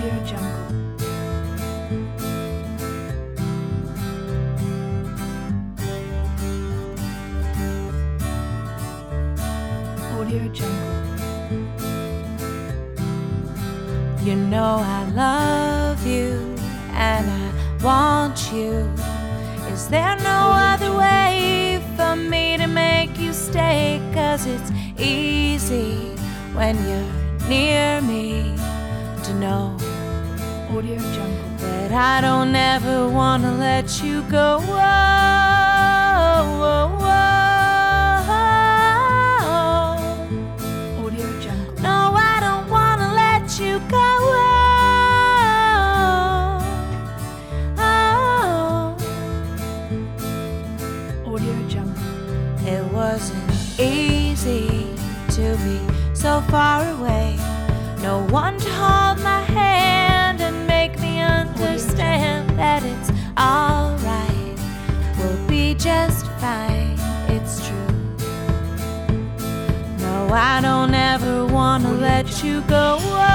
Audio Jungle. Audio Jungle. You know I love you and I want you. Is there no other way for me to make you stay? 'Cause it's easy when you're near me to know Audio Jungle. that I don't ever wanna let you go. Audio Jungle. No, I don't wanna let you go. Audio Jungle. It wasn't easy to be so far away. No one to hold my hand and make me understand that it's alright. We'll be just fine, it's true. No, I don't ever wanna let you go.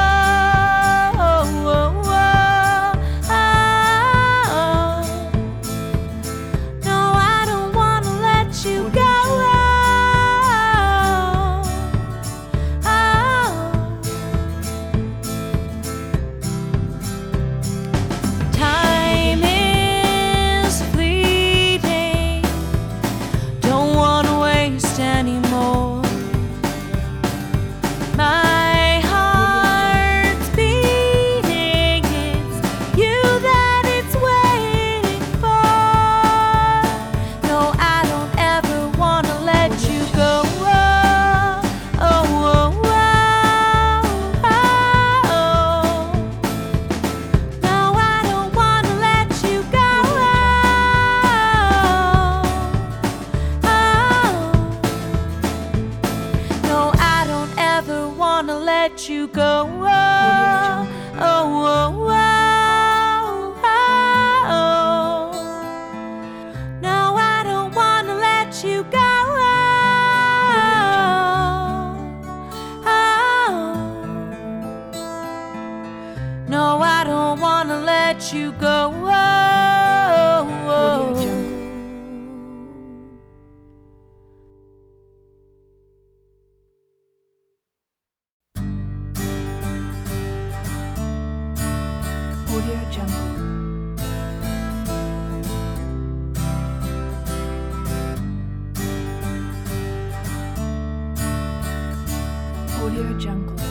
No, I don't wanna let you go. Time is fleeting, don't wanna waste anymore. My heart's beating, it's you that it's waiting for. No, I don't ever wanna let you go. No, I don't wanna let you go. No, I don't ever wanna let you go. No, I don't wanna let you go. No, I don't wanna let you go. Audio Jungle. Audio Jungle. Audio Jungle.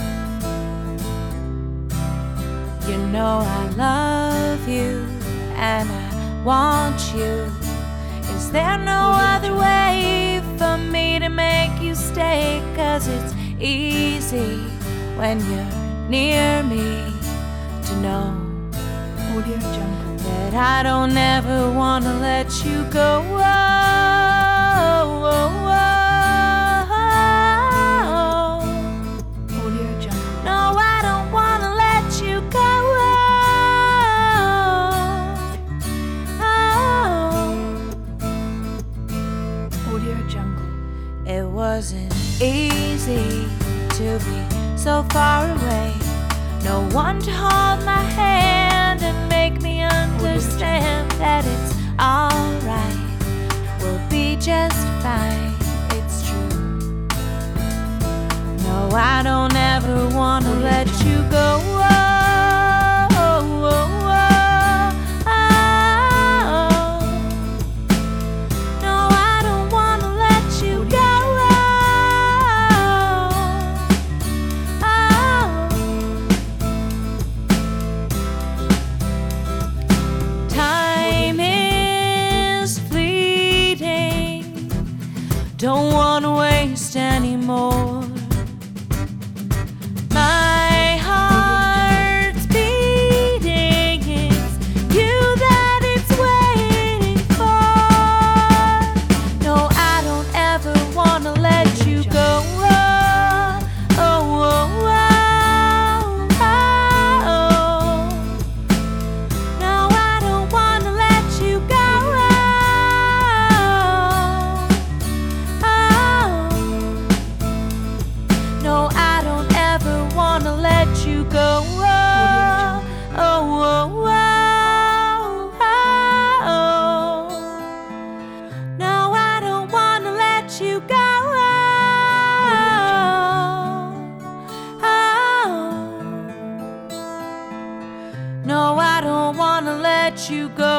You know I love you and I want you. Is there no other way for me to make you stay? 'Cause it's easy when you're near me to know Audio Jungle. that I don't ever wanna let you go. Audio Jungle. No, I don't wanna let you go. Audio Jungle. It wasn't easy to be so far away. No one to hold my hand and make me understand that it's alright. We'll be just fine, it's true. No, I don't ever wanna let you go. No, I don't wanna let you go. Time is fleeting, don't wanna waste anymore. My heart's beating, it's you that it's waiting for. No, I don't ever wanna let you go. No, I don't wanna let you go. No, I don't ever wanna let you go. you go.